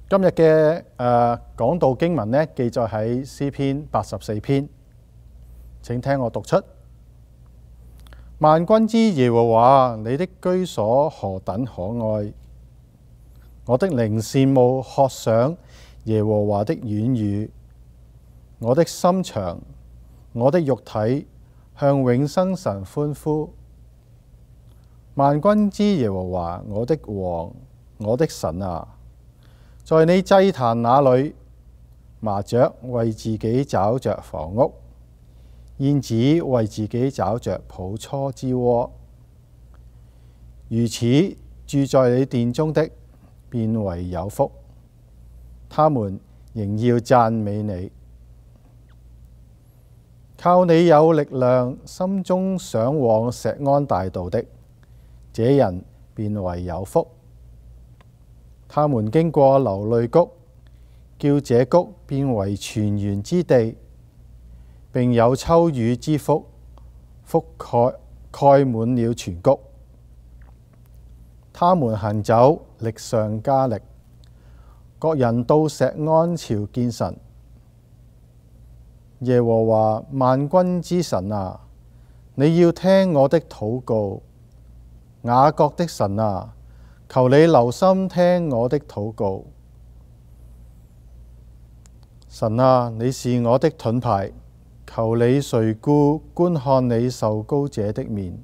今日嘅講道經文呢，記載喺詩篇84篇，請聽我讀出：萬軍之耶和華，你的居所何等可愛！我的靈羨慕渴想耶和華的院宇，我的心腸，我的肉體向永生神歡呼。萬軍之耶和華，我的王，我的神啊！在你祭壇那裏，麻雀為自己找着房屋，燕子為自己找着抱雛之窩。如此住在你殿中的，便為有福，他們仍要讚美你。靠你有力量，心中想往錫安大道的，這人便為有福。他們經過流淚谷，叫這谷變為泉源之地，並有秋雨之福，覆蓋滿了全谷。他們行走，力上加力，各人到錫安朝見神。耶和華萬軍之神啊，你要聽我的禱告。雅各的神啊，求你留心聽我的禱告。神啊，你是我的盾牌，求你垂顧觀看你受膏者的面。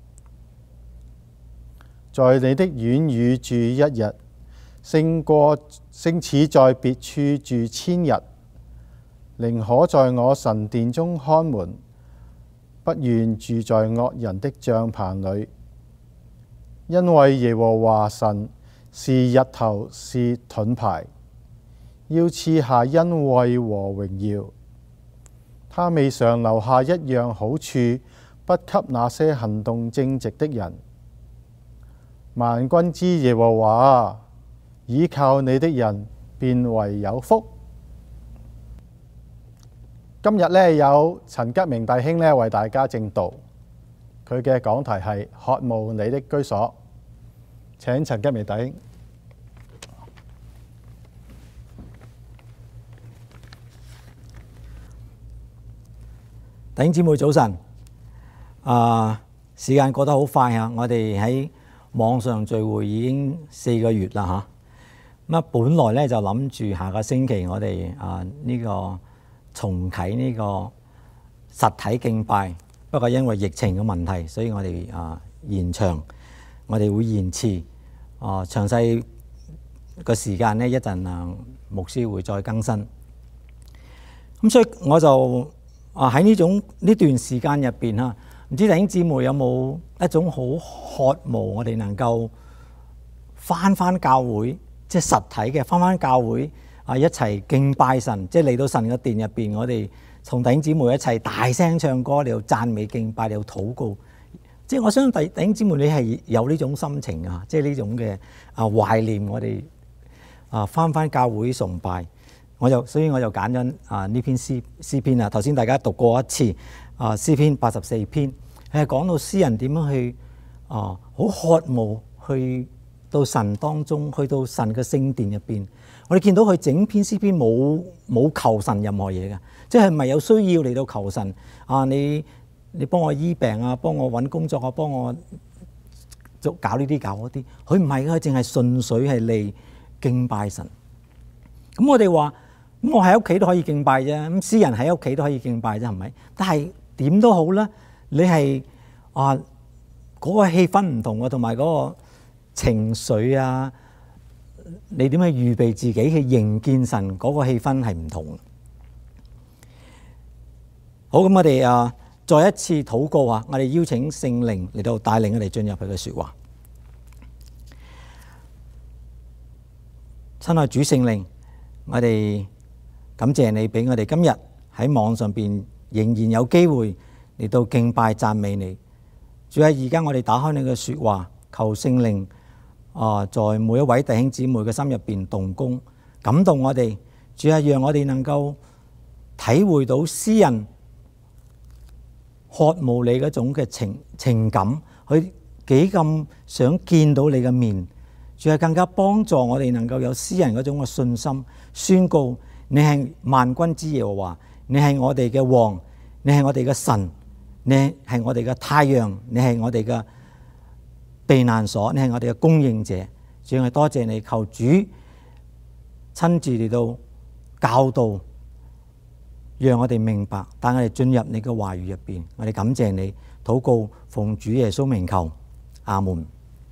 在你的院宇住一日，勝似在別處住千日。寧可在我神殿中看門，不願住在惡人的帳棚裏。因為耶和華神是日頭，是盾牌，要賜下恩惠和榮耀。他未嘗留下一樣好處，不給那些行動正直的人。萬軍之耶和華，倚靠你的人便為有福。今日呢，有陳吉明弟兄呢為大家證道，佢嘅講題係渴慕你的居所。請陳吉明弟兄。 弟兄姊妹早晨。時間過得好快啊！我哋喺網上聚會已經4個月啦嚇。咁本來咧就諗住下個星期我哋呢個重啟呢個實體敬拜，不過因為疫情嘅問題，所以我哋延長，我哋會延遲。詳細個時間呢，一陣牧師會再更新。咁所以我就喺呢段時間入邊嚇，唔知弟兄姊妹有冇一種好渴慕我哋能夠返教會，即係實體嘅返教會一齊敬拜神，即係嚟到神嘅殿入邊，我哋同弟兄姊妹一齊大聲唱歌，嚟到讚美敬拜，嚟到禱告。即係我相信弟兄姊妹你係有呢種心情啊，即係呢種嘅懷念我哋返教會崇拜。所以我就揀咗呢篇詩篇啊。頭先大家讀過一次詩篇84篇，係講到詩人點樣去好渴慕去到神當中，去到神嘅聖殿入邊。我哋見到佢整篇詩篇冇求神任何嘢嘅，即係唔係有需要嚟到求神你幫我醫病啊，幫我揾工作啊，幫我搞呢啲搞嗰啲。佢唔係，佢淨係純粹係嚟敬拜神。咁我哋話，咁我喺屋企都可以敬拜啫，咁詩人喺屋企都可以敬拜啫，係咪？但係點都好啦，你係嗰個氣氛唔同啊，同埋嗰個情緒啊，你點去預備自己去迎見神嗰個氣氛係唔同。好，咁我哋再一次禱告啊！我哋邀請聖靈嚟到帶領我哋進入佢嘅說話。親愛主聖靈，我哋感謝你俾我哋今日喺網上邊仍然有機會嚟到敬拜讚美你。主啊，而家我哋打開你嘅說話，求聖靈在每一位弟兄姊妹嘅心入邊動工，感動我哋。主啊，讓我哋能夠體會到詩人渴慕你嗰種嘅情感，佢幾咁想見到你嘅面。 主係更加幫助我哋能夠有詩人嗰種嘅信心，宣告你係萬軍之耶和華，你係我哋嘅王，你係我哋嘅神，你係我哋嘅太陽，你係我哋嘅避難所，你係我哋嘅供應者。主係多謝你，求主親自嚟到教導，讓我哋明白，帶我哋進入你嘅話語入邊。我哋感謝你，禱告奉主耶穌名求，阿門。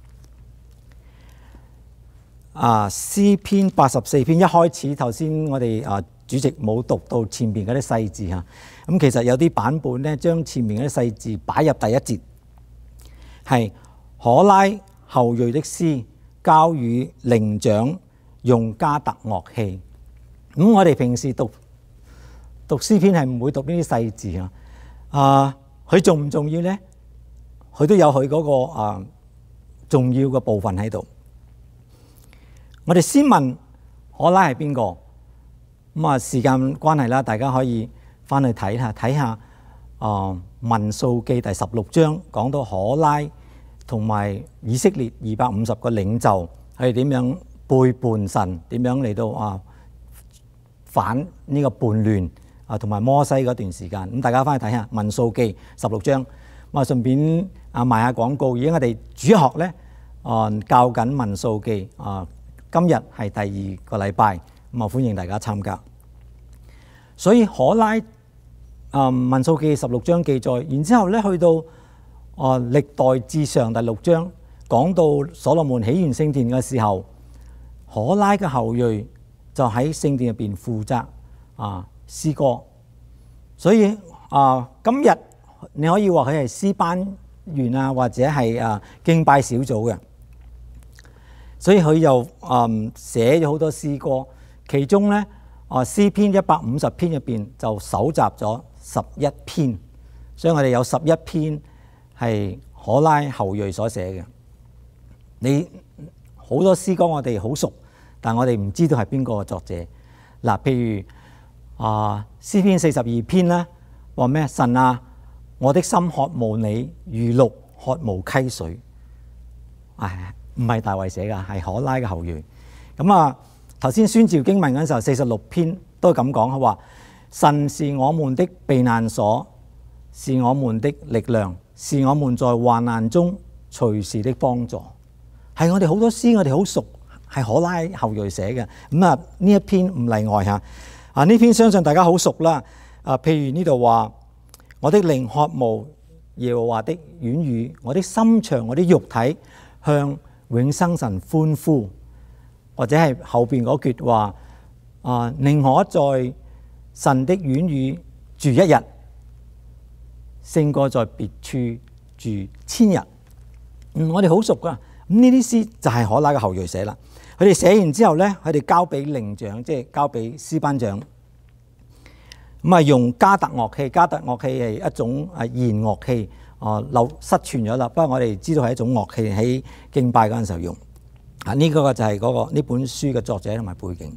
詩篇84篇一開始，頭先我哋主席冇讀到前面嗰啲細字嚇，咁其實有啲版本咧，將前面嗰啲細字擺入第一節，係可拉後裔的詩，交與伶長，用迦特樂器。咁我哋平時讀詩篇係唔會讀呢啲細字啊。佢重唔重要咧？佢都有佢嗰個重要嘅部分喺度。我哋先問可拉係邊個？咁時間關係啦，大家可以翻去睇下民數記第16章講到可拉同埋以色列250個領袖係點樣背叛神，點樣嚟到反呢個叛亂同埋摩西嗰段時間。咁大家翻去睇下民數記16章。咁順便賣下廣告，而家我哋主學咧教緊民數記今日係第2個禮拜，咁歡迎大家參加。所以可拉民數記16章記載，然之後咧去到歷代志上第6章講到所羅門起完聖殿嘅時候，可拉嘅後裔就喺聖殿入邊負責詩歌。所以今日你可以話佢係詩班員或者係敬拜小組嘅。所以佢又寫咗好多詩歌，其中咧詩篇150篇入邊就搜集咗11篇，所以我哋有11篇係可拉後裔所寫嘅。你好多詩歌我哋好熟，但我哋唔知道係邊個作者。譬如詩篇42篇啦，話咩？神啊，我的心渴慕你，如鹿渴慕溪水。唔係大衛寫㗎，係可拉嘅後裔。咁頭先宣召經文嗰陣時候，46篇都係咁講，佢話神是我們的避難所，是我們的力量，是我們在患難中隨時的幫助。係我哋好多詩我哋好熟，係可拉後裔寫嘅。咁呢一篇唔例外嚇。呢篇相信大家好熟啦。譬如呢度話我的靈渴慕耶和華的院宇，我的心腸，我的肉體向永生神歡呼，或者係後邊嗰句話寧可在神的院宇住1日，勝過在別處住1000日。我哋好熟噶。咁呢啲詩就係可拉嘅後裔寫啦。佢哋寫完之後咧，佢哋交俾伶長，即係交俾詩班長。咁用迦特樂器，迦特樂器係一種弦樂器。失傳咗啦，不過我哋知道係一種樂器，喺敬拜嗰陣時候用。呢個就係呢本書嘅作者同埋背景。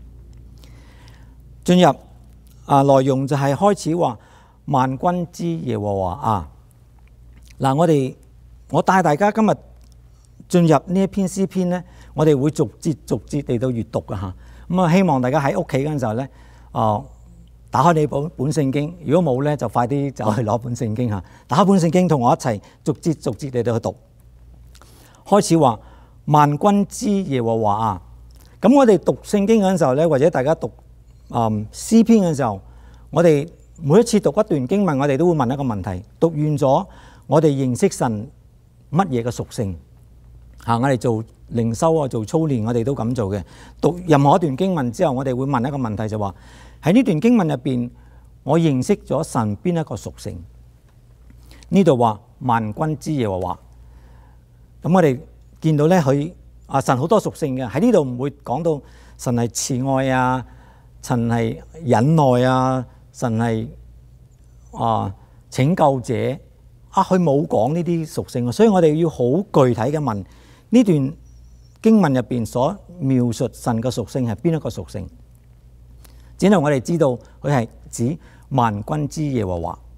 進入內容就係開始話萬軍之耶和華我帶大家今日進入呢一篇詩篇咧，我哋會逐節嚟到閱讀㗎嚇。咁希望大家喺屋企嗰陣時候咧，打開你本聖經，如果冇咧，就快啲就去攞本聖經嚇。打開本聖經，同我一齊逐節嚟到去讀。開始話萬軍之耶和華咁我哋讀聖經嗰陣時候咧，或者大家讀詩篇嘅時候，我哋每一次讀一段經文，我哋都會問一個問題：讀完咗，我哋認識神乜嘢嘅屬性？我哋做靈修做操練，我哋都咁做嘅。讀任何一段經文之後，我哋會問一個問題，就話喺呢段經文入邊，我認識咗神邊一個屬性？呢度話萬軍之耶和華，咁我哋見到咧，佢神好多屬性嘅。喺呢度唔會講到神係慈愛神係忍耐神係拯救者佢冇講呢啲屬性，所以我哋要好具體嘅問呢段經文入邊所描述神嘅屬性係邊一個屬性？只能我哋知道佢係指萬軍之耶和華。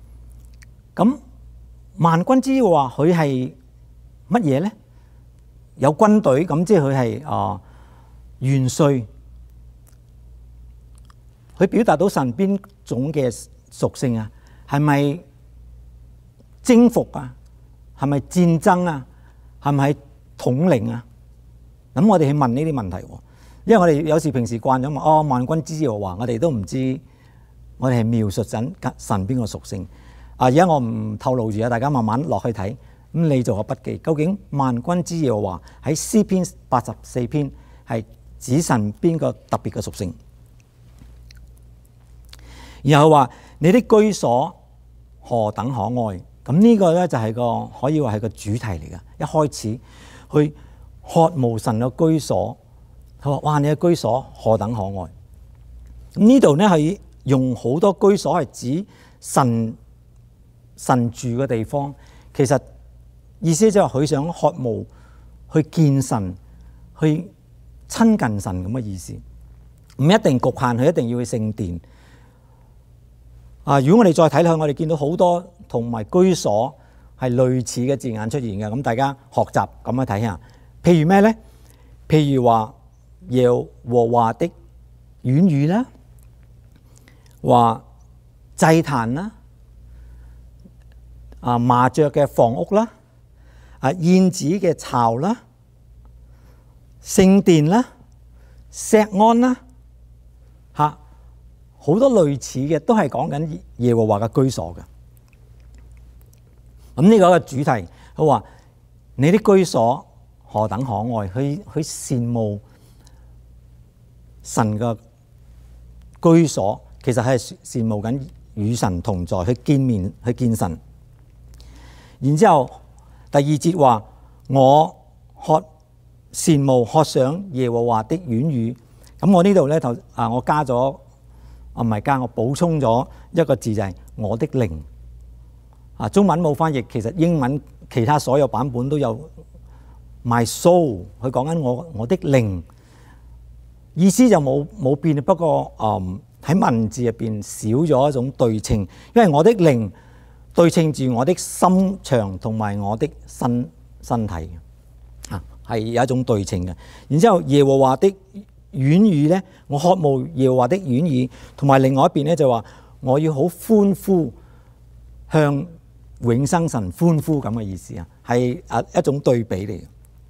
咁萬軍之耶和華佢係乜嘢咧？ 有軍隊，咁即係佢係元帥，佢表達到神邊種嘅屬性啊？係咪征服啊？係咪戰爭啊？係咪統領啊？咁我哋去問呢啲問題喎，因為我哋有時平時慣咗話萬軍之耶和華，我哋都唔知我哋係描述緊神邊個屬性。而家我唔透露住啊，大家慢慢落去睇。咁你做個筆記，究竟萬軍之耶和華喺詩篇84篇係指神邊個特別嘅屬性？然後話你的居所何等可愛，咁呢個咧就係個可以話係個主題嚟㗎。一開始去渴慕神嘅居所，佢話哇，你嘅居所何等可愛。咁呢度咧係用好多居所係指神住嘅地方，其實意思即係佢想渴慕去見神，去親近神咁嘅意思，唔一定局限佢一定要去聖殿。如果我哋再睇落去，我哋見到好多同埋居所係類似嘅字眼出現嘅，咁大家學習咁樣睇下。譬如咩咧？譬如話耶和華的院宇啦，話祭壇啦，麻雀嘅房屋啦，燕子嘅巢啦，聖殿啦，錫安啦，好多類似嘅都係講緊耶和華嘅居所嘅。咁呢個主題，佢話你啲居所何等可愛，去羨慕神嘅居所，其實係羨慕緊與神同在，去見面，去見神。然之後第二節話我羨慕渴想耶和華的院宇。咁我呢度咧我加咗唔係加，我補充咗一個字就係我的靈。中文冇翻譯，其實英文其他所有版本都有 my soul， 佢講緊我的靈，意思就冇變，不過喺文字入邊少咗一種對稱，因為我的靈對稱住我的心腸同埋我的身體，係有一種對稱嘅。然之後耶和華的院宇咧，我渴慕耶和華的院宇，同埋另外一邊咧就話我要好歡呼，向永生神歡呼咁嘅意思啊，係一種對比嚟嘅。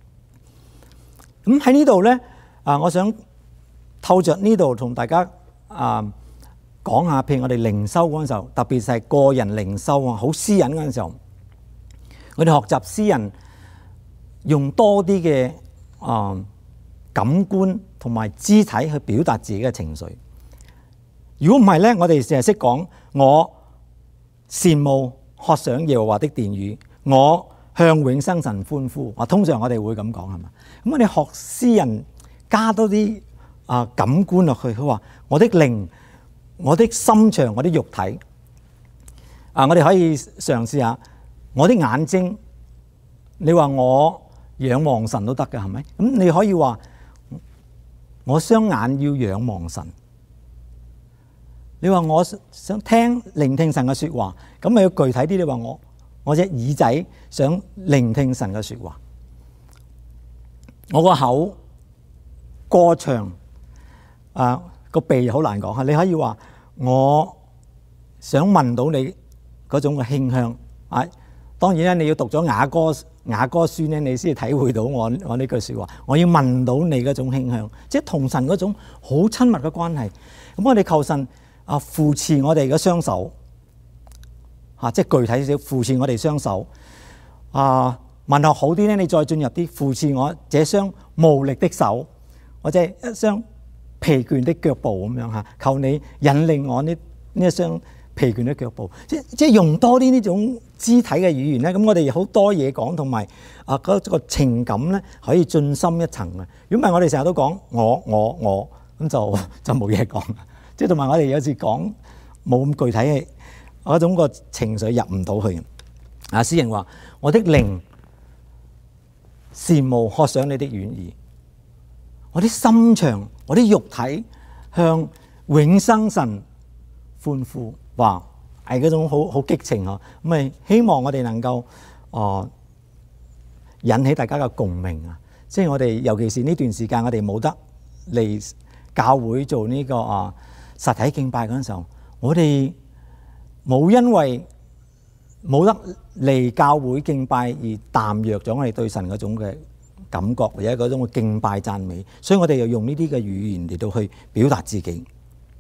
咁喺呢度咧，我想透着呢度同大家講下，譬如我哋靈修嗰陣時候，特別係個人靈修啊，好私隱嗰陣時候，我哋學習詩人用多啲嘅感官同埋肢體去表達自己嘅情緒。如果唔係咧，我哋淨係識講我羨慕渴想耶和華的殿宇，我向永生神歡呼。通常我哋會咁講係嘛？咁我哋學詩人加多啲感官落去，佢話我的靈、我的心腸、我的肉體。我哋可以嘗試下我的眼睛。你話我仰望神都得嘅係咪？咁你可以話我雙眼要仰望神。你話我想聆聽神嘅說話，咁咪要具體啲。你話我隻耳仔想聆聽神嘅說話，我個口歌唱，個鼻好難講。你可以話我想聞到你嗰種嘅馨香。當然咧，你要讀咗雅歌書咧，你先體會到我呢句說話。我要聞到你嗰種馨香，即係同神嗰種好親密嘅關係。咁我哋求神扶持我哋嘅雙手，即係具體少少扶持我哋雙手。文學好啲咧，你再進入啲扶持我這雙無力的手，或者一雙疲倦的腳步咁樣嚇。求你引領我呢一雙疲倦的腳步，即係用多啲呢種肢體嘅語言咧。咁我哋好多嘢講，同埋嗰個情感咧可以進深一層嘅。如果唔係，我哋成日都講我咁就冇嘢講。即係同埋我哋有時講冇咁具體嘅嗰種個情緒入唔到去。詩人話：我的靈羨慕渴想你的院宇，我的心腸、我的肉體向永生神歡呼。話係嗰種好激情嗬。咁咪希望我哋能夠引起大家嘅共鳴啊！ 即係我哋尤其是呢段時間，我哋冇得嚟教會做呢個實體敬拜嗰陣時候，我哋冇因為冇得嚟教會敬拜而淡弱咗我哋對神嗰種嘅感覺，或者嗰種嘅敬拜讚美，所以我哋又用呢啲嘅語言嚟到去表達自己。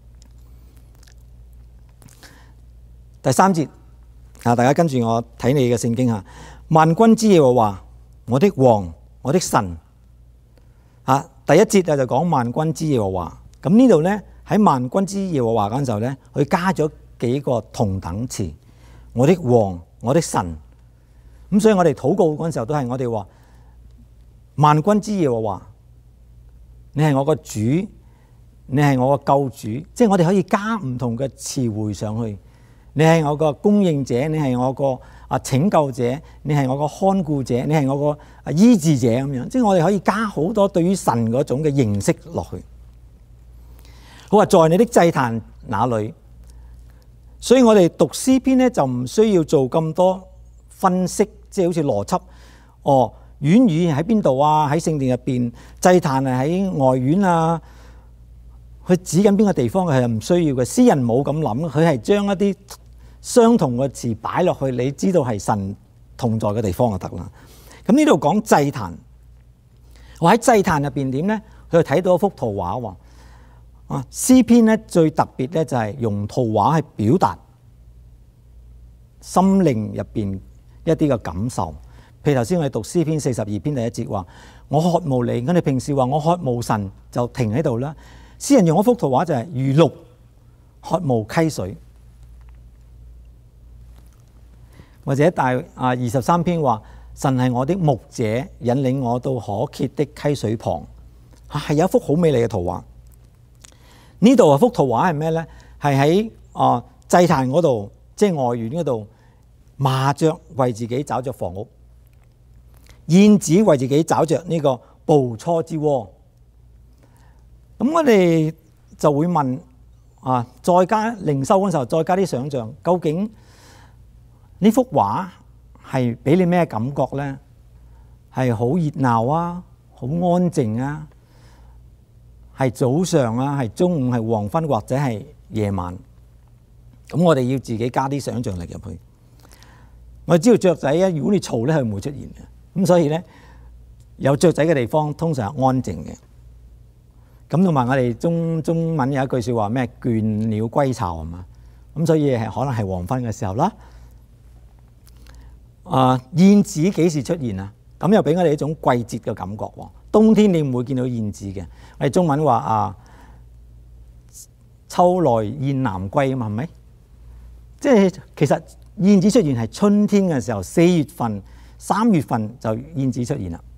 第3節大家跟住我睇你嘅聖經嚇，萬軍之耶和華，我的王，我的神。第1節就講萬軍之耶和華，咁呢度咧喺萬軍之耶和華嗰陣時候咧，佢加咗幾個同等詞，我的王，我的神。咁所以我哋禱告嗰陣時候都係我哋話萬軍之耶和華，你係我個主，你係我個救主，即係我哋可以加唔同嘅詞彙上去。你係我個供應者，你係我個拯救者，你係我個看顧者，你係我個醫治者咁樣，即係我哋可以加好多對於神嗰種嘅認識落去。好話在你的祭壇那裏，所以我哋讀詩篇咧就唔需要做咁多分析，即係好似邏輯。院宇喺邊度啊？喺聖殿入邊，祭壇係喺外院啊。佢指緊邊個地方嘅係唔需要嘅。詩人冇咁諗，佢係將一啲相同嘅詞擺落去，你知道係神同在嘅地方就得啦。咁呢度講祭壇，我喺祭壇入邊點咧？佢就睇到一幅圖畫喎。詩篇咧最特別咧就係用圖畫去表達心靈入邊一啲嘅感受。譬如頭先我哋讀詩篇42篇第1節話：我渴慕你。咁你平時話我渴慕神，就停喺度啦。詩人用一幅圖畫就係如鹿渴慕溪水，或者23篇話神係我的牧者，引領我到可歇的溪水旁，係有一幅好美麗嘅圖畫。呢度幅圖畫係咩咧？係喺祭壇嗰度，即係外院嗰度，麻雀為自己找着房屋，燕子為自己找着呢個菢雛之窩。咁我哋就會問再加靈修嗰陣時候，再加啲想像，究竟呢幅畫係俾你咩感覺咧？係好熱鬧啊，好安靜啊，係早上啊，係中午，係黃昏，或者係夜晚？咁我哋要自己加啲想像力入去。我哋知道雀仔啊，如果你嘈咧，佢唔會出現嘅。咁所以咧，有雀仔嘅地方通常係安靜嘅。咁同埋我哋中文有一句説話咩？倦鳥歸巢係嘛？咁所以係可能係黃昏嘅時候啦。燕子幾時出現啊？咁又俾我哋一種季節嘅感覺喎。冬天你唔會見到燕子嘅。我哋中文話秋來燕南歸啊嘛，係咪？即係其實燕子出現係春天嘅時候，4月份、3月份就燕子出現啦。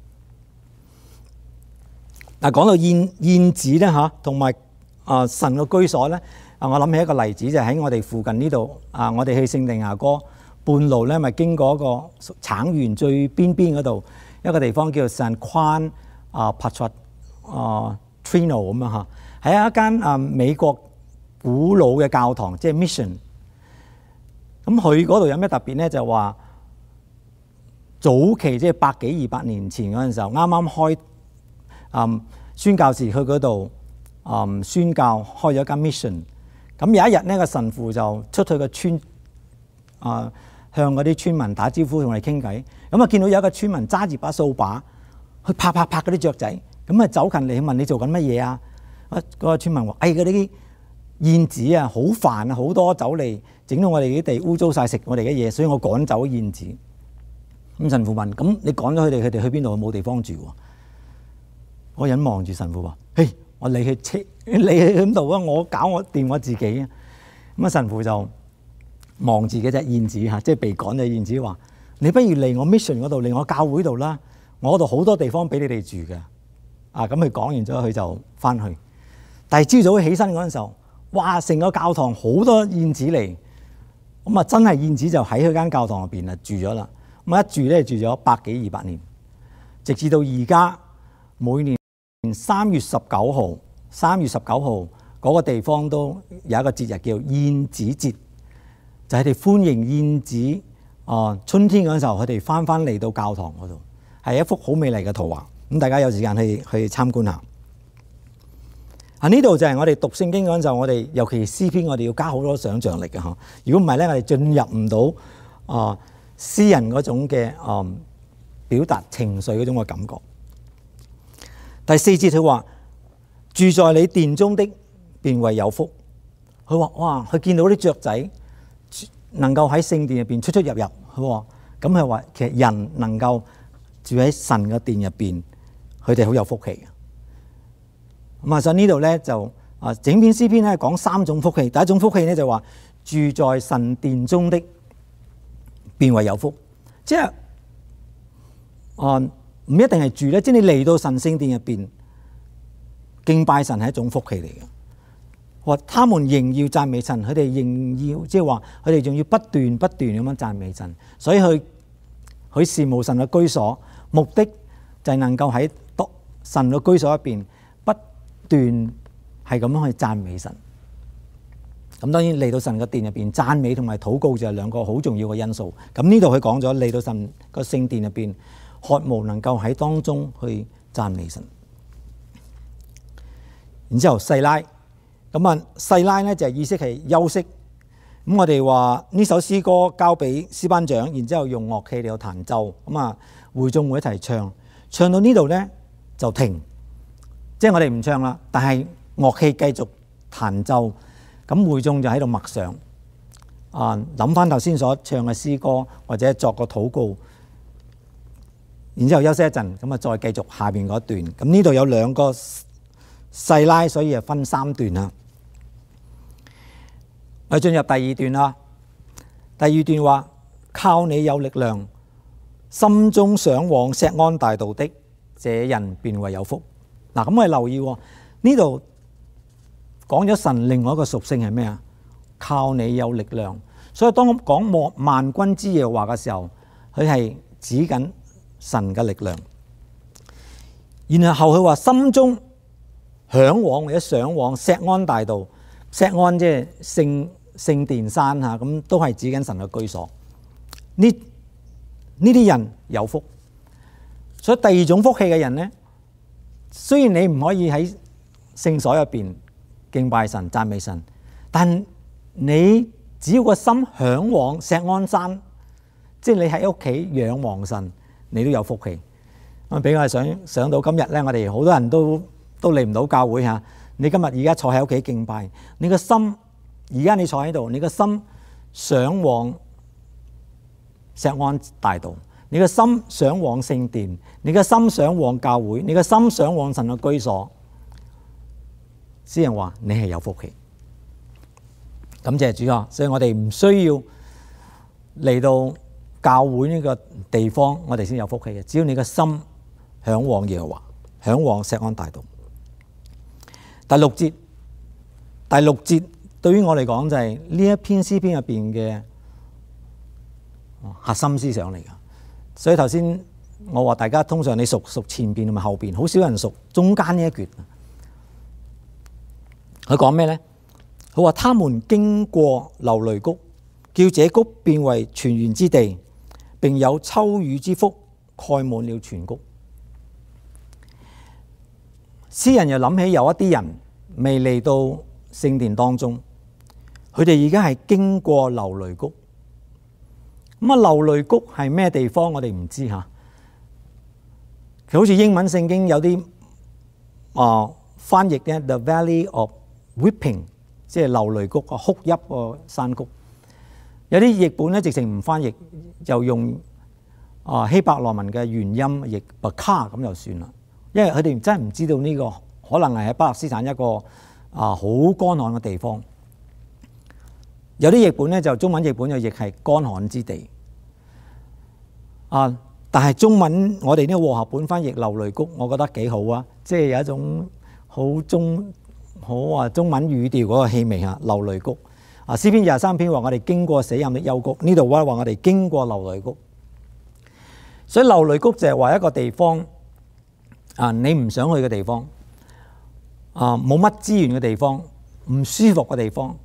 嗱，講到燕子咧嚇，同埋神嘅居所咧，我諗起一個例子，就喺我哋附近呢度我哋去聖地牙哥半路咧，咪經過一個橙園最邊嗰度一個地方叫做 San Juan Patrino 咁樣嚇，係一間美國古老嘅教堂，即係 Mission。咁佢嗰度有咩特別咧？就話早期即係100幾200年前嗰陣時候，啱啱開宣教士去嗰度宣教，開咗間 mission。咁有一日呢個神父就出去個村向嗰啲村民打招呼，同我哋傾偈。咁見到有一個村民揸住把掃把去拍嗰啲雀仔，咁走近嚟問你做緊乜嘢啊？嗰個村民話：嗰啲燕子啊，好煩啊，好多走嚟整到我哋啲地污糟晒，食我哋嘅嘢，所以我趕走燕子。咁神父問：咁你趕咗佢哋去邊度？冇地方住喎。嗰個人望住神父話：嘿，我你去喺度啊！我搞我掂我自己啊！咁神父就望自己隻燕子嚇，即係被趕嘅燕子話：你不如嚟我 mission 嗰度，嚟我教會度啦！我嗰度好多地方俾你哋住嘅。咁佢講完之後，佢就翻去。但係朝早起身嗰陣時候，哇！成個教堂好多燕子嚟，咁真係燕子就喺佢間教堂入邊住咗啦。咁一住咧住咗100幾200年，直至到而家每年3月19號嗰個地方都有一個節日叫燕子節，就係佢哋歡迎燕子春天嗰陣時候，佢哋翻嚟到教堂嗰度，係一幅好美麗嘅圖畫。 咁大家有時間去參觀下。呢度就係我哋讀聖經嗰陣時候，我哋尤其詩篇，我哋要加好多想像力嘅嗬。如果唔係咧，我哋進入唔到詩人嗰種嘅表達情緒嗰種嘅感覺。第4節佢話：住在你殿中的便為有福。佢話：哇！佢見到啲雀仔能夠喺聖殿入邊出出入入。佢話：咁係話其實人能夠住喺神嘅殿入邊，佢哋好有福氣嘅。咁所以呢度咧就整篇詩篇咧講3種福氣。第一種福氣咧就話住在神殿中的便為有福，即係唔一定係住咧，即係你嚟到神聖殿入邊敬拜神係一種福氣嚟嘅。話他們仍要讚美神，佢哋仍要即係話佢哋仲要不斷咁樣讚美神，所以佢羨慕神嘅居所，目的就係能夠喺神嘅居所入邊不斷係咁樣去讚美神。咁當然嚟到神嘅殿入邊讚美同埋禱告就係兩個好重要嘅因素。咁呢度佢講咗嚟到神個聖殿入邊，渴慕能夠喺當中去讚美神。然之後細拉，咁細拉咧就係意思係休息。咁我哋話呢首詩歌交俾詩班長，然之後用樂器嚟到彈奏，咁會眾會一齊唱，唱到呢度咧就停，即係我哋唔唱啦，但係樂器繼續彈奏，咁會眾就喺度默想，諗翻頭先所唱嘅詩歌或者作個禱告，然之後休息一陣，咁再繼續下邊嗰段。咁呢度有2個細拉，所以分3段啦。我進入第2段啦。第2段話：靠你有力量，心中想往錫安大道的，這人便為有福。嗱，咁我哋留意呢度講咗神另外一個屬性係咩啊？靠你有力量。所以當講萬軍之耶和華嘅時候，佢係指緊神嘅力量。然後佢話心中向往或者想往錫安大道，錫安即係聖殿山嚇，咁都係指緊神嘅居所。呢啲人有福。所以第2種福氣嘅人呢，雖然你唔可以喺聖所入邊敬拜神、讚美神，但你只要個心向往錫安山，即係你喺屋企仰望神，你都有福氣。咁俾我想到今日咧，我哋好多人都嚟唔到教會嚇。你今日而家坐喺屋企敬拜，你個心而家你坐喺度，你個心想往錫安大道，你個心想往聖殿，你個心想往教會，你個心想往神嘅居所。詩人話你係有福氣，感謝主啊！所以我哋唔需要嚟到教會呢個地方，我哋先有福氣嘅。只要你個心向往耶和華，向往錫安大道。第6節對於我嚟講就係呢一篇詩篇入邊嘅核心思想嚟噶。所以頭先我話大家通常你熟前邊同埋後邊，好少人熟中間呢一橛。佢講咩呢？佢話他們經過流淚谷，叫這谷變為泉源之地，並有秋雨之福蓋滿了全谷。詩人又諗起有一啲人未嚟到聖殿當中，佢哋而家係經過流淚谷。咁流淚谷係咩地方？我哋唔知嚇。佢好似英文聖經有啲翻譯嘅 The Valley of Weeping， 即係流淚谷個哭泣個山谷。有啲譯本咧直情唔翻譯，就用希伯來文嘅原音譯 Baka 咁就算啦。因為佢哋真係唔知道呢個可能係喺巴勒斯坦一個好乾旱嘅地方。有啲譯本咧就中文譯本就譯係乾旱之地。但係中文我哋呢個和合本翻譯流淚谷，我覺得幾好啊！即係有一種好中文語調嗰個氣味嚇。流淚谷詩篇23篇話我哋經過死蔭的幽谷，呢度話我哋經過流淚谷。所以流淚谷就係話一個地方你唔想去嘅地方，冇乜資源嘅地方，唔舒服嘅地方。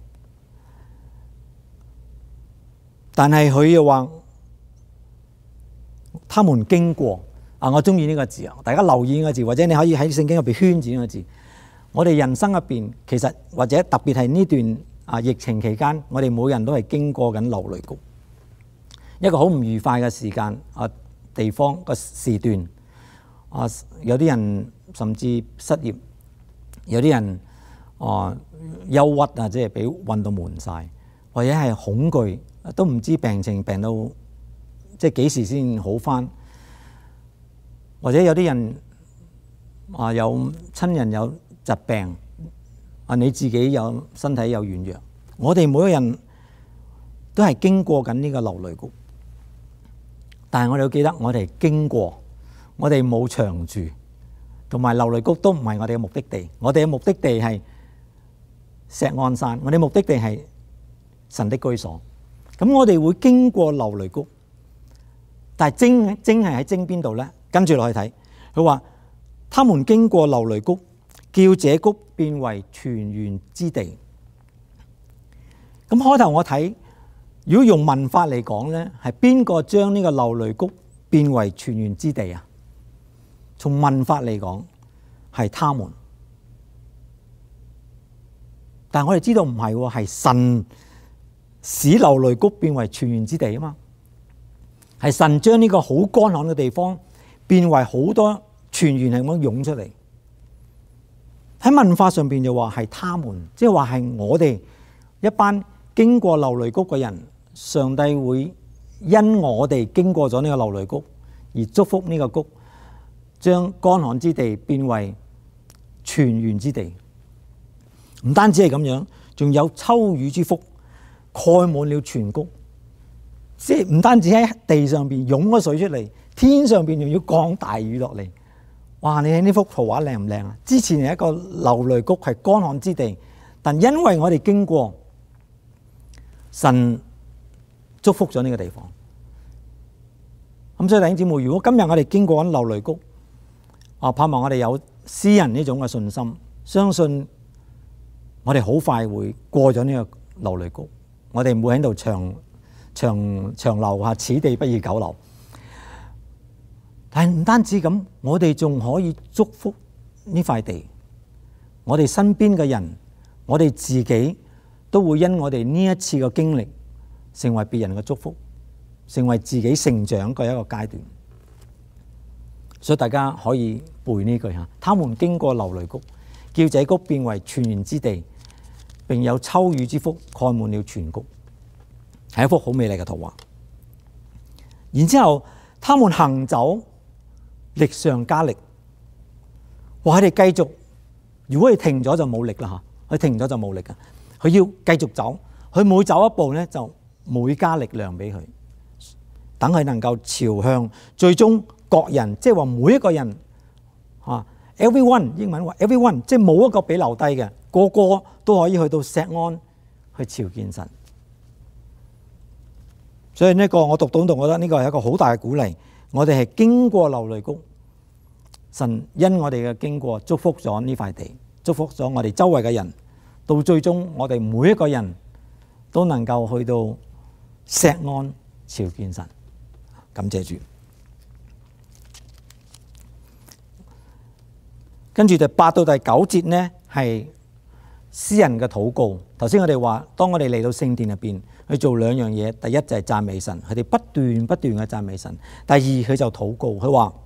但係佢又話他們經過我中意呢個字啊！大家留意呢個字，或者你可以喺聖經入邊圈住呢個字。我哋人生入邊其實或者特別係呢段疫情期間，我哋每人都係經過緊流淚谷，一個好唔愉快嘅時間地方個時段有啲人甚至失業，有啲人憂鬱啊，即係俾困到悶晒，或者係恐懼，都唔知病情病到即係幾時先好返。或者有啲人有親人有疾病，你自己有身體有軟弱，我哋每個人都係經過緊呢個流淚谷，但係我哋要記得，我哋係經過，我哋冇長住，同埋流淚谷都唔係我哋嘅目的地，我哋嘅目的地係錫安山，我哋目的地係神的居所。咁我哋會經過流淚谷，但係精係喺精邊度呢？跟住落去睇，佢話他們經過流淚谷，叫這谷變為泉源之地。咁開頭我睇，如果用文法嚟講呢，係邊個將呢個流淚谷變為泉源之地啊？從文法嚟講係他們，但係我哋知道唔係喎，係神使流淚谷變為泉源之地啊嘛，係神將呢個好乾旱嘅地方變為好多泉源係咁樣湧出嚟。喺文化上邊就話係他們，即係話係我哋一班經過流淚谷嘅人，上帝會因我哋經過咗呢個流淚谷而祝福呢個谷，將乾旱之地變為泉源之地。唔單止係咁樣，仲有秋雨之福蓋滿了全谷，即係唔單止喺地上邊湧咗水出嚟，天上邊仲要降大雨落嚟。哇！你睇呢幅圖畫靚唔靚啊？之前係一個流淚谷，係乾旱之地，但因為我哋經過，神祝福咗呢個地方。咁所以弟兄姊妹，如果今日我哋經過緊流淚谷，盼望我哋有詩人呢種嘅信心，相信我哋好快會過咗呢個流淚谷，我哋唔會喺度長留下，此地不宜久留。但係唔單止咁，我哋仲可以祝福呢塊地，我哋身邊嘅人，我哋自己都會因我哋呢一次嘅經歷，成為別人嘅祝福，成為自己成長嘅一個階段。所以大家可以背呢句吓：他們經過流淚谷，叫這谷變為泉源之地，並有秋雨之福蓋滿了全谷。係一幅好美麗嘅圖畫。然之後，他們行走，力上加力。話佢哋繼續，如果佢停咗就冇力啦吓，佢停咗就冇力噶，佢要繼續走，佢每走一步咧就每加力量俾佢，等佢能夠朝向最終各人，即係話每一個人everyone 英文話 everyone， 即係冇一個俾留低嘅，個個都可以去到錫安去朝見神。所以呢個我讀到度，我覺得呢個係一個好大嘅鼓勵。我哋係經過流淚谷，神因我哋嘅經過祝福咗呢塊地，祝福咗我哋周圍嘅人，到最終我哋每一個人都能夠去到錫安朝見神。感謝主。跟住第8到第9節呢，係詩人嘅禱告。頭先我哋話，當我哋嚟到聖殿入邊去做兩樣嘢，第一就係讚美神，佢哋不斷嘅讚美神；第二佢就禱告，佢話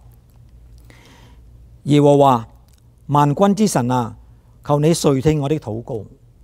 耶和華萬軍之神啊，求你垂聽我的禱告，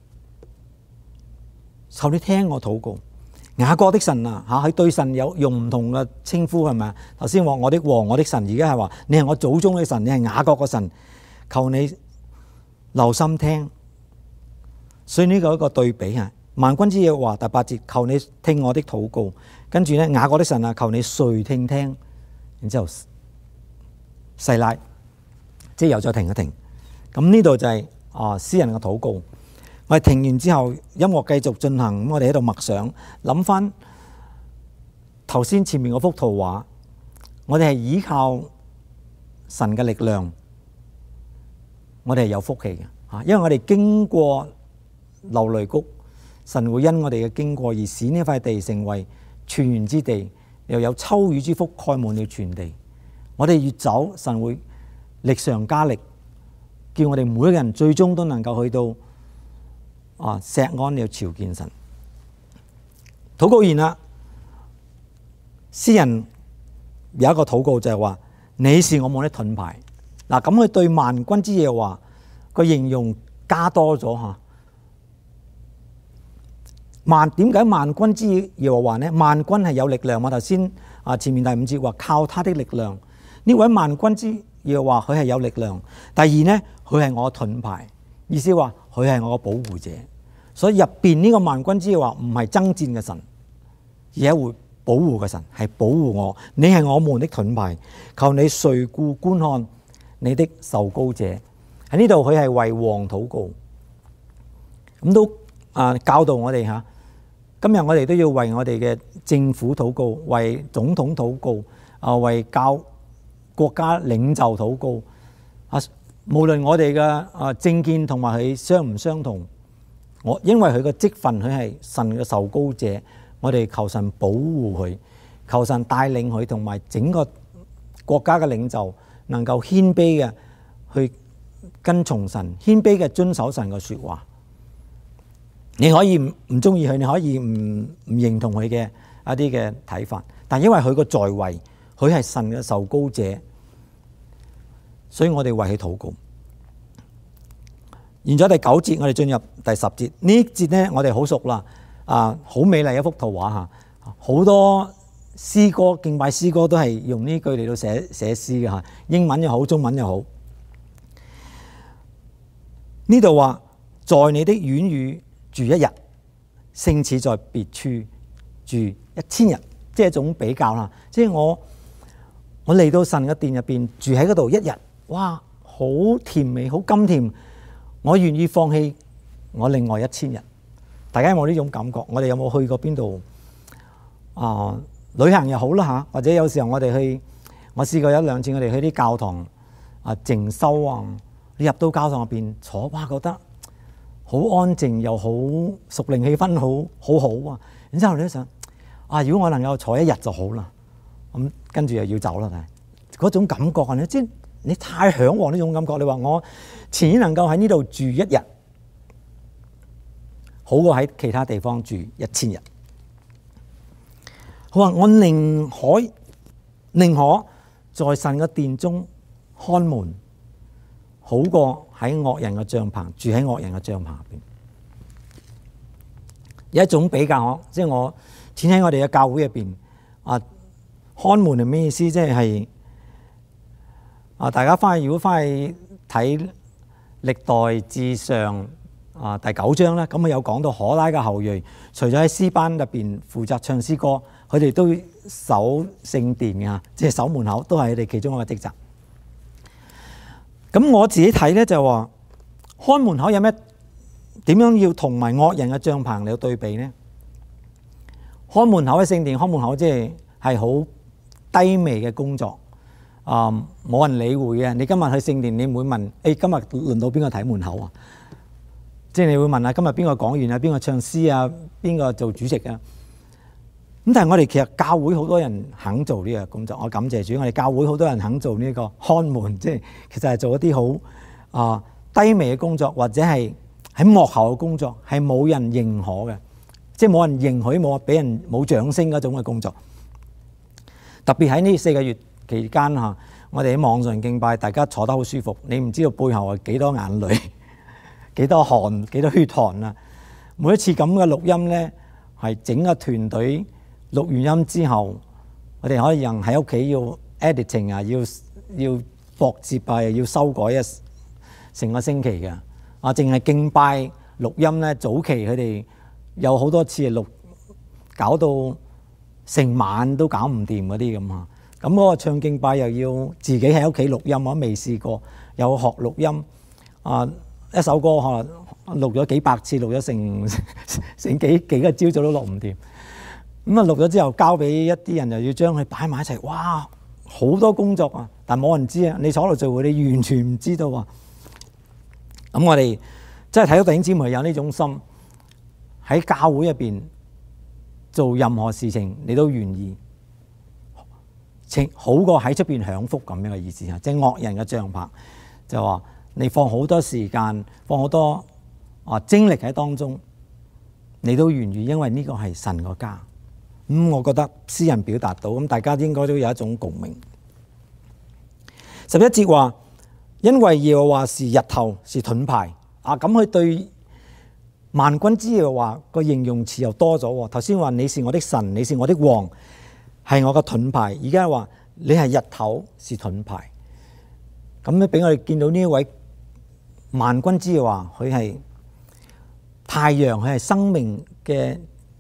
求你聽我禱告。雅各的神啊，佢對神有用唔同嘅稱呼係咪啊？頭先話我的王，我的神，而家係話你係我祖宗的神，你係雅各嘅神，求你留心聽。所以呢個一個對比啊，萬軍之耶和華第8節，求你聽我的禱告。跟住咧，雅各的神啊，求你垂聽聽。然之後細拉，即係又再停一停。咁呢度就係詩人嘅禱告。我哋停完之後，音樂繼續進行。咁我哋喺度默想，諗翻頭先前面嗰幅圖畫，我哋係依靠神嘅力量，我哋係有福氣嘅。因為我哋經過流淚谷，神會因我哋嘅經過而使呢塊地成為泉源之地，又有秋雨之福蓋滿了全地。 我哋越走，神會力上加力，叫我哋每一個人最終都能夠去到錫安了朝見神。禱告完啦，詩人有一個禱告就係話：你是我們的盾牌。嗱，咁佢對萬軍之耶和華個形容加多咗嚇。點解萬軍之耶和華呢？萬軍係有力量嘛。頭先前面第5節話靠他的力量，呢位萬軍之耶和華佢係有力量。第二呢，佢係我嘅盾牌，意思話佢係我嘅保護者。所以入邊呢個萬軍之耶和華唔係爭戰嘅神，而係會保護嘅神，係保護我。你係我們的盾牌，求你垂顧觀看你的受膏者。喺呢度佢係為王禱告，咁都教導我哋嚇。今日我哋都要為我哋嘅政府禱告，為總統禱告，為國家領袖禱告。無論我哋嘅政見同埋佢相唔相同，因為佢嘅職分，佢係神嘅受膏者，我哋求神保護佢，求神帶領佢同埋整個國家嘅領袖能夠謙卑嘅去跟從神，謙卑嘅遵守神嘅説話。你可以唔中意佢，你可以唔認同佢嘅一啲嘅睇法，但因為佢個在位，佢係神嘅受膏者，所以我哋為佢禱告。現在第9節，我哋進入第10節。呢節呢，我哋好熟啦，好美麗一幅圖畫嚇，好多詩歌敬拜詩歌都係用呢句嚟到寫詩嘅嚇，英文又好，中文又好。呢度話，在你的院宇住1日，勝似在別處住1000日，即係一種比較啦。即係我嚟到神嘅殿入邊住喺嗰度1日，哇，好甜美，好甘甜。我願意放棄我另外1000日。大家有冇呢種感覺？我哋有冇去過邊度旅行又好啦嚇，或者有時候我試過1-2次，我哋去啲教堂靜修啊，你入到教堂入邊坐，哇，覺得好安靜又好，屬靈氣氛好啊。然之後你都想如果我能夠坐1日就好啦，咁跟住又要走啦。但係嗰種感覺啊，即係你太嚮往呢種感覺。你話我前年能夠喺呢度住1日，好過喺其他地方住1000日。佢話我寧可在神嘅殿中看門，好過喺惡人嘅帳篷住喺惡人嘅帳篷入邊。有一種比較，即係我前喺我哋嘅教會入邊看門係咩意思？即係大家如果翻去睇歷代志上第9章咧，咁佢有講到可拉嘅後裔，除咗喺詩班入邊負責唱詩歌，佢哋都守聖殿嘅，即係守門口，都係佢哋其中一個職責。咁我自己睇咧就話，看門口有咩點樣要同埋惡人嘅帳篷嚟對比呢？看門口喺聖殿，看門口即係好低微嘅工作，冇人理會嘅。你今日去聖殿，你唔會問，今日輪到邊個睇門口啊？即係你會問下今日邊個講員啊，邊個唱詩啊，邊個做主席啊？咁但係我哋其實教會好多人肯做呢個工作，我感謝主，我哋教會好多人肯做呢個看門，即係其實係做一啲好低微嘅工作，或者係喺幕後嘅工作，係冇人認可嘅，即係冇人認許，冇掌聲嗰種嘅工作。特別喺呢4個月期間我哋喺網上敬拜，大家坐得好舒服，你唔知道背後係幾多眼淚、幾多汗、幾多血汗啊！每一次咁嘅錄音呢，係整個團隊錄完音之後，我哋可以喺屋企要 editing 要駁接要修改成個星期嘅。淨係敬拜錄音呢，早期佢哋有好多次錄，搞到成晚都搞唔掂嗰啲咁啊！咁嗰個唱敬拜又要自己喺屋企錄音，我未試過，有學錄音一首歌可能錄咗幾百次，錄咗成幾個朝早都錄唔掂。咁錄咗之後交俾一啲人，又要將佢擺埋一齊，哇！好多工作啊，但冇人知啊！你坐喺度聚會，你完全唔知道啊！咁我哋真係睇到弟兄姊妹有呢種心，喺教會入邊做任何事情，你都願意。 好過喺出邊享福咁樣嘅意思啊！即係惡人嘅帳棚，就話你放好多時間，放好多精力喺當中，你都願意，因為呢個係神個家。我覺得詩人表達到，咁大家應該都有一種共鳴。11節話，因為耶和華是日頭，是盾牌。咁佢對萬軍之耶和華個形容詞又多咗。頭先話你是我的神，你是我的王，係我嘅盾牌。而家話你係日頭，是盾牌。咁咧俾我哋見到呢一位萬軍之耶和華，佢係太陽，佢係生命嘅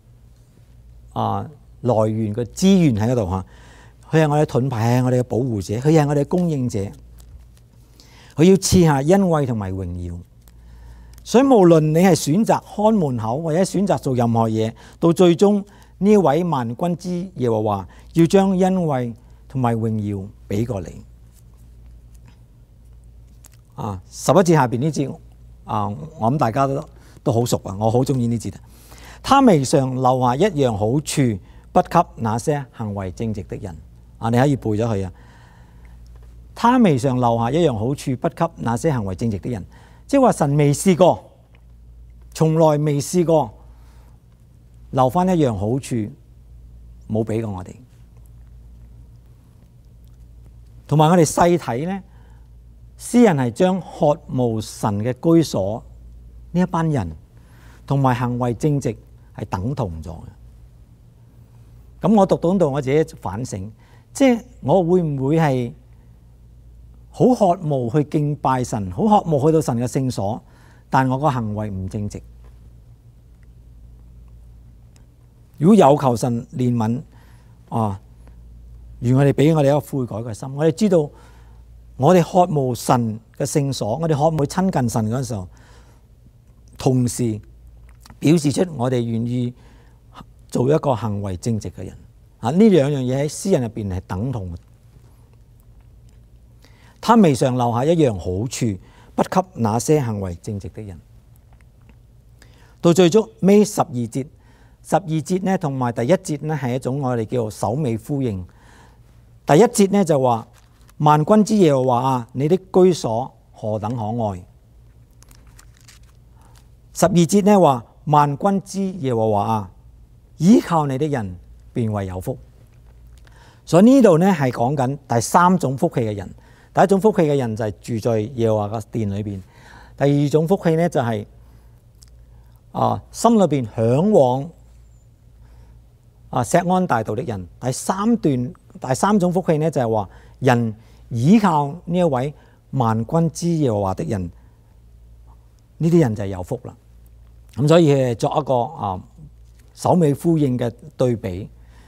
來源嘅資源喺嗰度嚇。佢係我哋盾牌，係我哋嘅保護者，佢係我哋嘅供應者。佢要賜下恩惠同埋榮耀。所以無論你係選擇看門口，或者選擇做任何嘢，到最終呢一位萬軍之耶和華要將恩惠同埋榮耀俾過你。11節下邊呢節我諗大家都好熟啊，我好中意呢節。他未嘗留下一樣好處，不給那些行為正直的人。你可以背咗佢啊。他未嘗留下一樣好處，不給那些行為正直的人。即係話神未試過，從來未試過留翻一樣好處冇俾過我哋。同埋我哋細睇呢，詩人係將渴慕神嘅居所呢一班人同埋行為正直係等同咗嘅。咁我讀到呢度，我自己反省，即係我會唔會係好渴慕去敬拜神，好渴慕去到神嘅聖所，但我個行為唔正直。如果有求神憐憫，願我哋俾我哋一個悔改嘅心。我哋知道，我哋渴慕神嘅聖所，我哋渴慕親近神嗰陣時候，同時表示出我哋願意做一個行為正直嘅人。呢兩樣嘢喺詩人入邊係等同嘅。他未嘗留下一樣好處，不給那些行為正直的人。到最終尾12節呢，同埋第一節呢係一種我哋叫做首尾呼應。第一節呢就話萬軍之耶和華啊，你的居所何等可愛。12節呢話萬軍之耶和華啊，依靠你的人便為有福。所以呢度呢係講緊第三種福氣嘅人。第一種福氣嘅人就係住在耶和華嘅殿裏邊。第二種福氣呢就係心裏邊向往錫安大道的人。第三種福氣呢就係話人倚靠呢一位萬軍之耶和華的人，呢啲人就係有福啦。咁所以作一個首尾呼應嘅對比。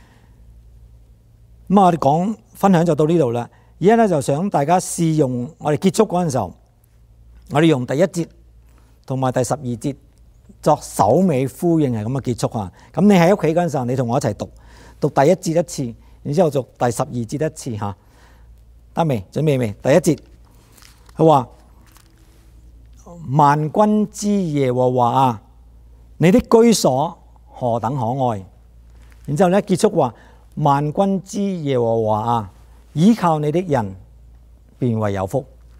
咁我哋分享就到呢度啦。而家咧就想大家試用，我哋結束嗰陣時候，我哋用第一節同埋第12節作首尾呼應，係咁嘅結束啊！咁你喺屋企嗰陣時候，你同我一齊讀第一節一次，然之後讀第12節一次嚇，得未？準備未？第一節，佢話：萬軍之耶和華啊，你的居所何等可愛！然之後咧結束話：萬軍之耶和華啊，依靠你的人便為有福。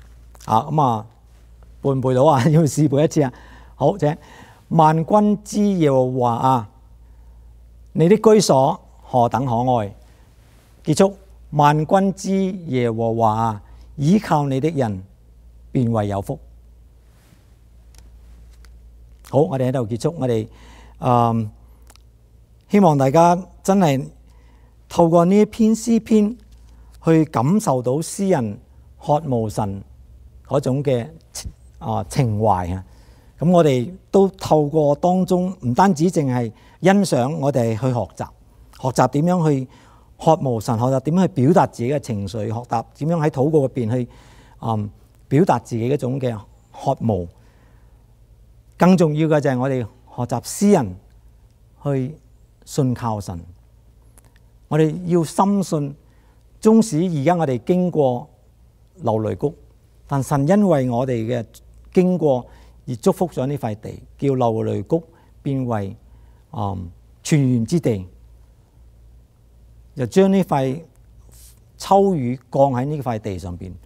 背唔背到啊？要試背一次啊！好，請萬軍之耶和華啊，你的居所何等可愛。結束，萬軍之耶和華啊，依靠你的人便為有福。好，我哋喺度結束。我哋希望大家真係透過呢一篇詩篇，去感受到詩人渴慕神嗰種嘅情懷啊！咁我哋都透過當中，唔單止淨係欣賞，我哋去學習點樣去渴慕神，學習點樣去表達自己嘅情緒，學習點樣喺禱告入邊去表達自己嗰種嘅渴慕。更重要嘅就係我哋學習詩人去信靠神。我哋要深信，縱使而家我哋經過流淚谷，但神因為我哋嘅經過而祝福咗呢塊地，叫流淚谷變為泉源之地，又將呢塊秋雨降喺呢塊地上邊。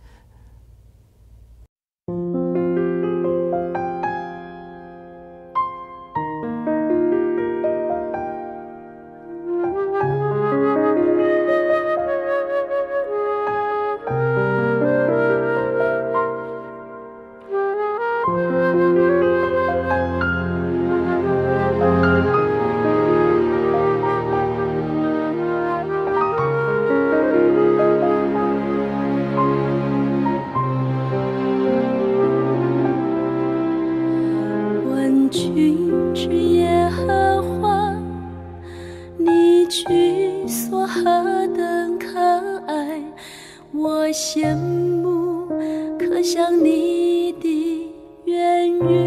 君之耶和华，你居所何等可爱，我羡慕可像你的言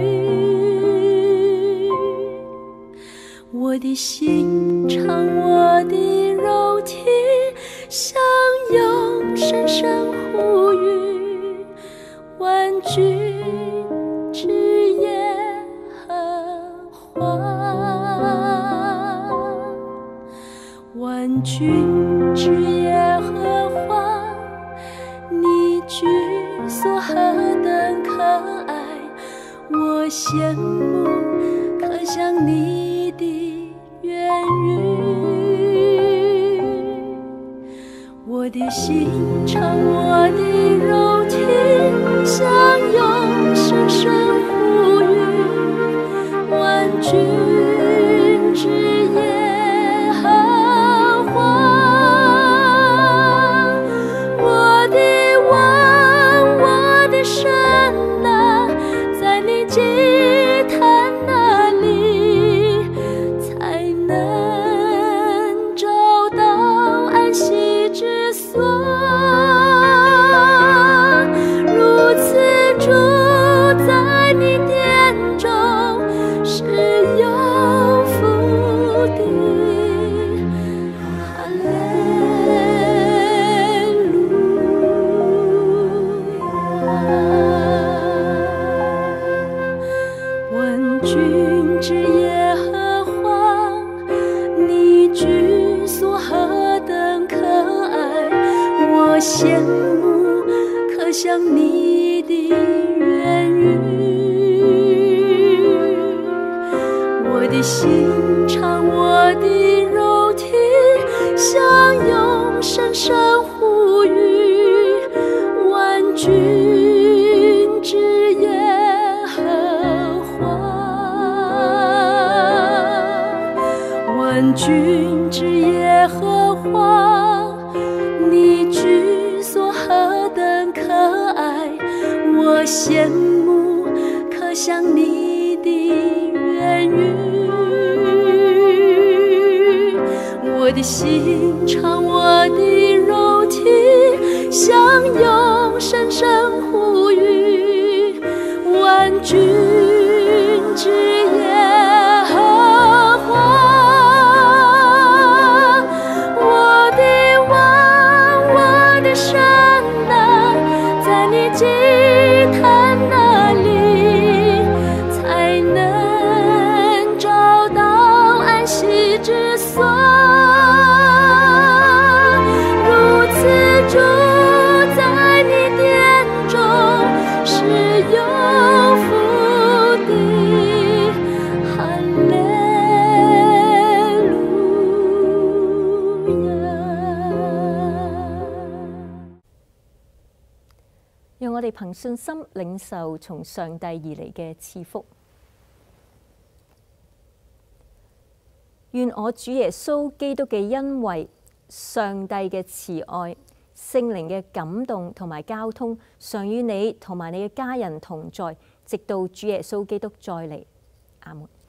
语。我的心肠，我的肉体，相拥深深呼吁，万军之耶万军之耶和华，你居所何等可爱，我羡慕可像你的言语。我的心肠，我的肉体，相拥深深呼吁，万军之耶和华，我的王，我的神啊，在你祭坛那里才能找到安息之所，如此住在你殿中是有福的。哈利路亚，万军之耶和华，你居所何等可爱，我羡慕可像你的言语。我的心肠，我的肉体，相拥深深呼吁，万军之耶和华，万军之耶和华，你居所何等可爱，我羡慕可像你的言语。我的心肠，我的肉体，相拥深深呼吁，万军之耶和华，我的王，我的神啊，在你祭坛那里才能找到安息之所，如此住在你殿中是有福的。哈利路亚。讓我哋憑信心領受從上帝而嚟嘅賜福。願我主耶穌基督嘅恩惠、上帝嘅慈愛、聖靈嘅感動同埋交通，常與你同埋你嘅家人同在，直到主耶穌基督再嚟。阿門。